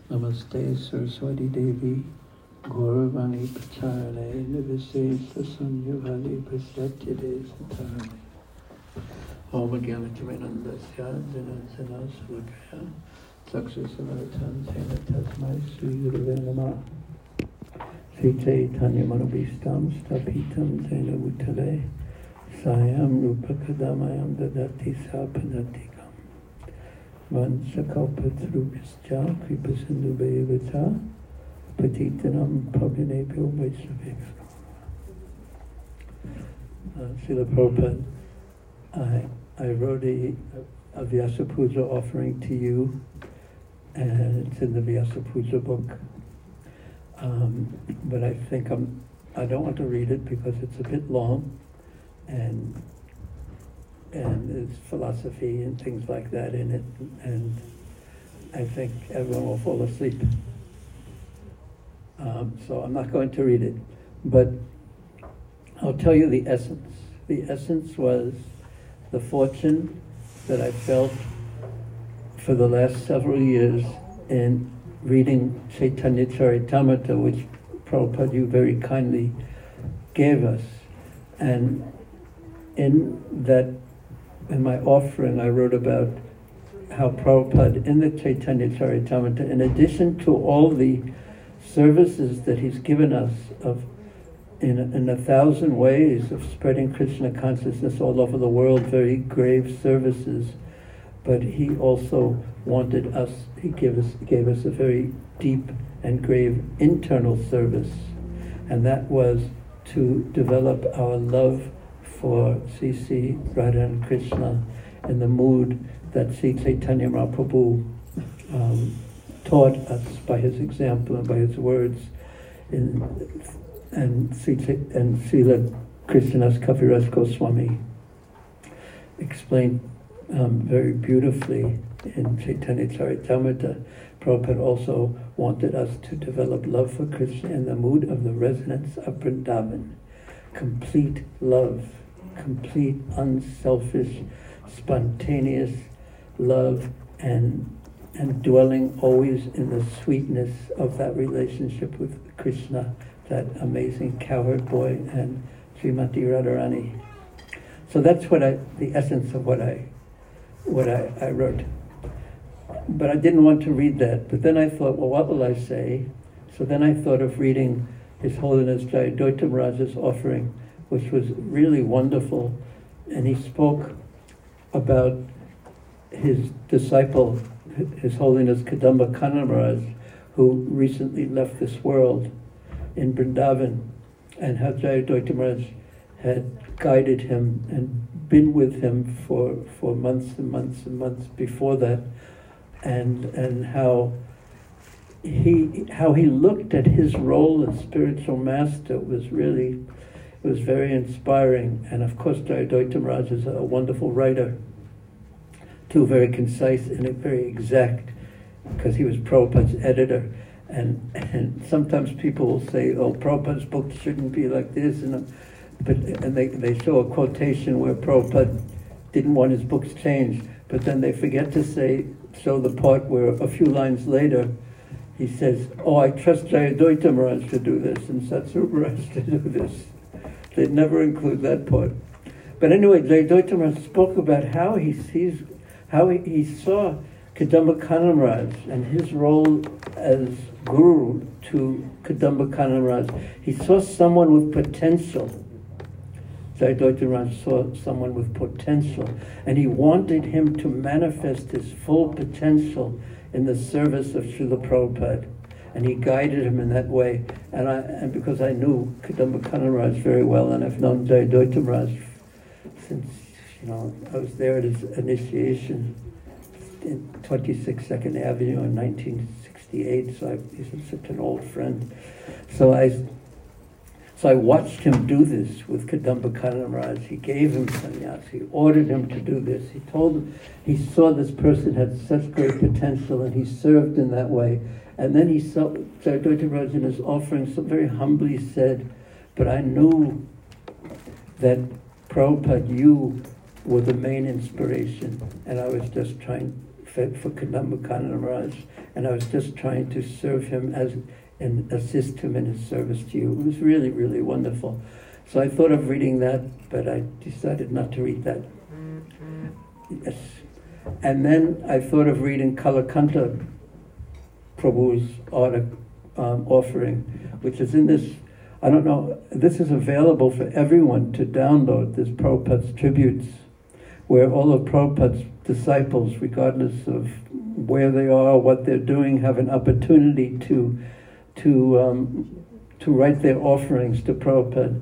Namaste Saraswati Devi Gauravani Pacharane Nivise Sunyavali Prasatyade Satarane Om Gyanachaminandasya Janasana Sulakaya Saksasanatam Sena Tasmai Sri Gurave Namah Sri Chaitanya Manobhistam Stapitam Sena Bhutale Sayam Rupa Kadamayam Dadati Sapadati Vansakalpatarubhascha Kripasindhubhayavata Patitanam Pavanebhyo Vaishnavebhyo. Srila Prabhupada, I wrote a Vyasa Puja offering to you, and it's in the Vyasa Puja book. But I think I don't want to read it because it's a bit long, and there's philosophy and things like that in it, and I think everyone will fall asleep. So I'm not going to read it, but I'll tell you the essence. The essence was the fortune that I felt for the last several years in reading Chaitanya Charitamrita, which Prabhupada you very kindly gave us. And in my offering, I wrote about how Prabhupada, in the Chaitanya Charitamrita, in addition to all the services that he's given us in 1,000 ways of spreading Krishna consciousness all over the world, very grave services, but he also wanted us, he gave us a very deep and grave internal service, and that was to develop our love for Sri Radha and Krishna in the mood that Sri Chaitanya Mahaprabhu taught us by his example and by his words, and Srila Krishnadas Kaviraj Goswami explained very beautifully in Chaitanya Charitamrita. Prabhupada also wanted us to develop love for Krishna in the mood of the residents of Vrindavan. Complete love, complete unselfish, spontaneous love, and dwelling always in the sweetness of that relationship with Krishna, that amazing cowherd boy and Srimati Radharani. So that's the essence of what I wrote. But I didn't want to read that. But then I thought, well, what will I say? So then I thought of reading His Holiness Jayadvaita Maharaj's offering, which was really wonderful. And he spoke about his disciple, His Holiness Kadamba Kanana Maharaj, who recently left this world in Vrindavan, and how Jayadvaita Maharaj had guided him and been with him for months and months and months before that, and how he looked at his role as spiritual master was very inspiring. And of course Jayadvaita Maharaj is a wonderful writer, too, very concise and very exact, because he was Prabhupada's editor. And sometimes people will say, oh, Prabhupada's books shouldn't be like this, and they show a quotation where Prabhupada didn't want his books changed, but then they forget to show the part where a few lines later he says, oh, I trust Jayadvaita Maharaj to do this and Satsrupa Maharaj to do this. They'd never include that part. But anyway, Jayadvaita Maharaj spoke about how he saw Kadamba Kanana Maharaj and his role as guru to Kadamba Kanana Maharaj. He saw someone with potential. Jayadvaita Maharaj saw someone with potential, and he wanted him to manifest his full potential in the service of Srila Prabhupada, and he guided him in that way. And because I knew Kadamba Kanana Maharaj very well, and I've known Jayadvaita Maharaj since I was there at his initiation in 26 Second Avenue in 1968. So he's such an old friend. So I watched him do this with Kadamba Kanana Maharaj. He gave him sannyas. He ordered him to do this. He told him he saw this person had such great potential, and he served in that way. And then he saw Jayadvaita Maharaj in his offering so very humbly said, but I knew that Prabhupada, you were the main inspiration, and I was just trying for Kadamba Kanana Maharaj, and I was just trying to serve him and assist him in his service to you. It was really, really wonderful. So I thought of reading that, but I decided not to read that. Yes. And then I thought of reading Kalakanta Prabhu's offering, which is in this, I don't know, this is available for everyone to download, this Prabhupada's tributes, where all of Prabhupada's disciples, regardless of where they are, what they're doing, have an opportunity to write their offerings to Prabhupada.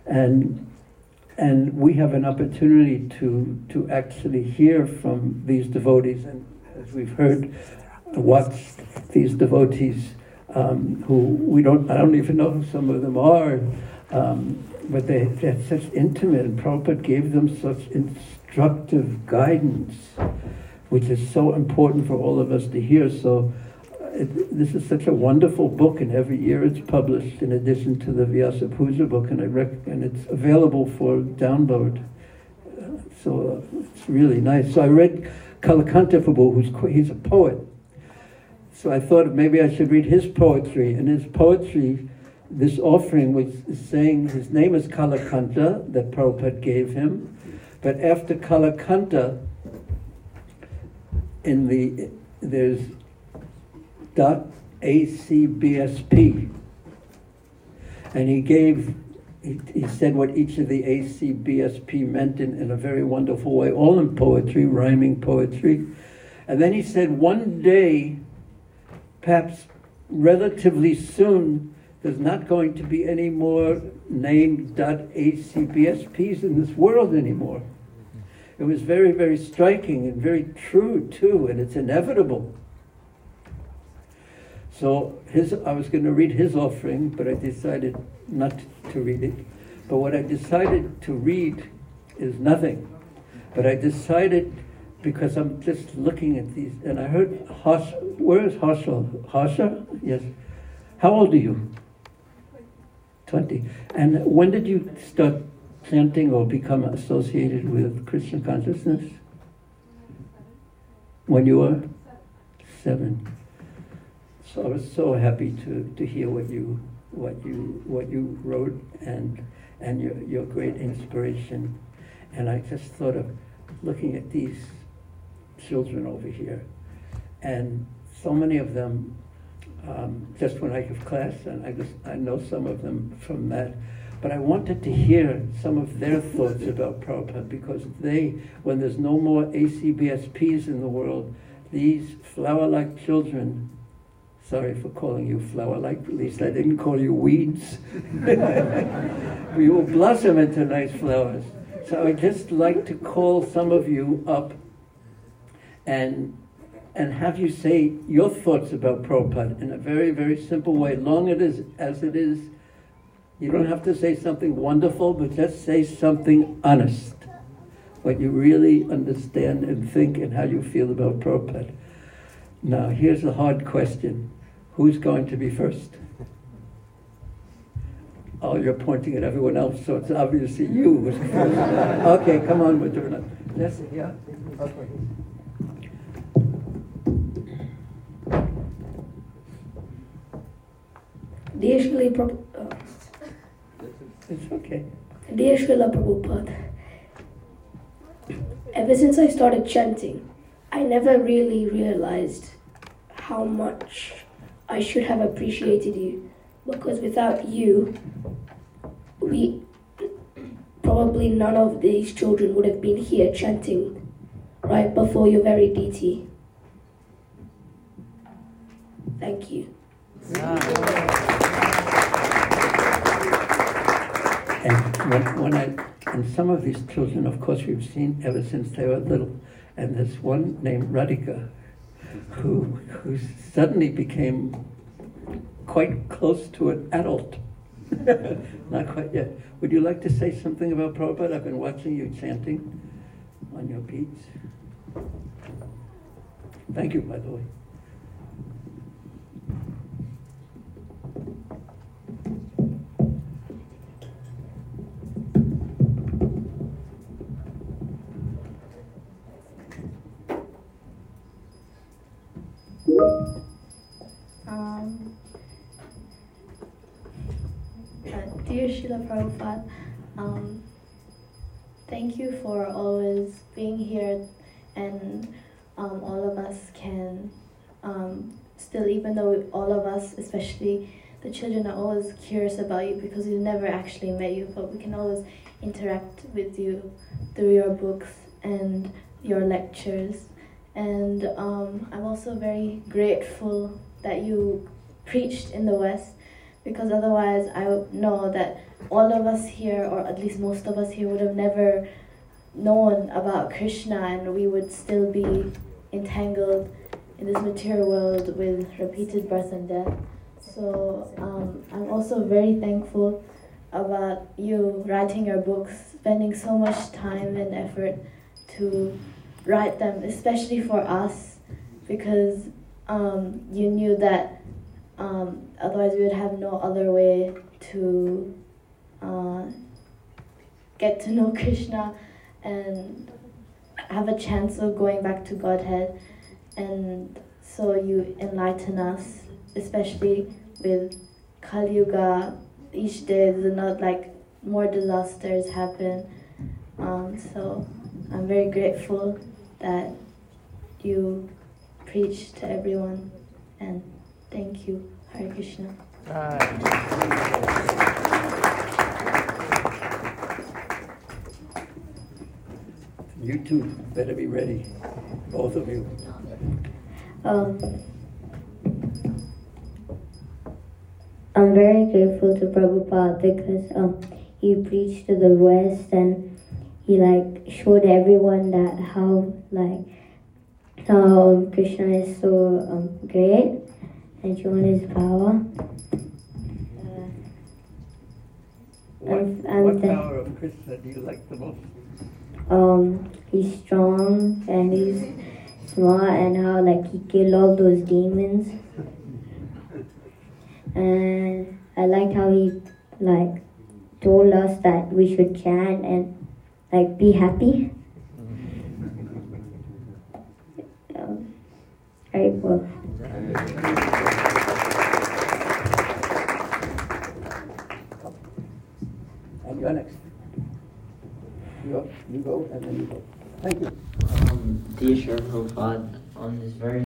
And we have an opportunity to actually hear from these devotees, and as we've heard, watch these devotees who I don't even know who some of them are, but they're such intimate, and Prabhupada gave them such instructive guidance, which is so important for all of us to hear. So this is such a wonderful book, and every year it's published in addition to the Vyasa Puja book, and it's available for download. So it's really nice. So I read Kalakanta Prabhu, he's a poet. So I thought maybe I should read his poetry. And his poetry, this offering was saying his name is Kalakanta, that Prabhupada gave him. But after Kalakanta, there's .acbsp, and he said what each of the ACBSP meant in a very wonderful way, all in poetry, rhyming poetry. And then he said one day, perhaps relatively soon, there's not going to be any more named .acbsps in this world anymore. It was very, very striking and very true too, and it's inevitable. So I was going to read his offering, but I decided not to read it. But what I decided to read is nothing. But I decided, because I'm just looking at these, and I heard where is Harsha? Harsha? Yes. How old are you? 20. And when did you start chanting or become associated with Krishna consciousness? When you were 7. So I was so happy to hear what you wrote and your great inspiration. And I just thought of looking at these children over here, and so many of them, just when I give class, and I know some of them from that, but I wanted to hear some of their thoughts about Prabhupada, because when there's no more ACBSPs in the world, these flower-like children, sorry for calling you flower-like, at least I didn't call you weeds. We will blossom into nice flowers. So I'd just like to call some of you up and have you say your thoughts about Prabhupada in a very, very simple way, long as it is. You don't have to say something wonderful, but just say something honest, what you really understand and think and how you feel about Prabhupada. Now, here's a hard question. Who's going to be first? Oh, you're pointing at everyone else, so it's obviously you who's first. Okay, come on, Madhurna. Yes, yeah? Okay. Dear Srila Prabhupada. It's okay. Dear Srila Prabhupada, ever since I started chanting, I never really realized how much I should have appreciated you, because without you, probably none of these children would have been here chanting right before your very deity. Thank you. And some of these children, of course, we've seen ever since they were little. And there's one named Radhika who suddenly became quite close to an adult. Not quite yet. Would you like to say something about Prabhupada? I've been watching you chanting on your beats. Thank you, by the way. Um, Dear Srila Prabhupada, thank you for always being here, and all of us can still, even though all of us, especially the children, are always curious about you because we've never actually met you, but we can always interact with you through your books and your lectures. And I'm also very grateful that you preached in the West, because otherwise I know that all of us here, or at least most of us here, would have never known about Krishna, and we would still be entangled in this material world with repeated birth and death. So I'm also very thankful about you writing your books, spending so much time and effort to write them, especially for us, because you knew that otherwise we would have no other way to get to know Krishna and have a chance of going back to Godhead. And so you enlighten us, especially with Kali Yuga. Each day there's not like more disasters happen. So I'm very grateful that you preach to everyone, and thank you. Hare Krishna. You two better be ready, both of you. I'm very grateful to Prabhupada because he preached to the West, and he showed everyone that how Krishna is so great, and shown his power. What power of Krishna do you like the most? He's strong and he's smart, and how he killed all those demons. And I liked how he told us that we should chant and be happy. Very cool. And you're next. You go, and then you go. Thank you. Dear Srila Prabhupada, on this very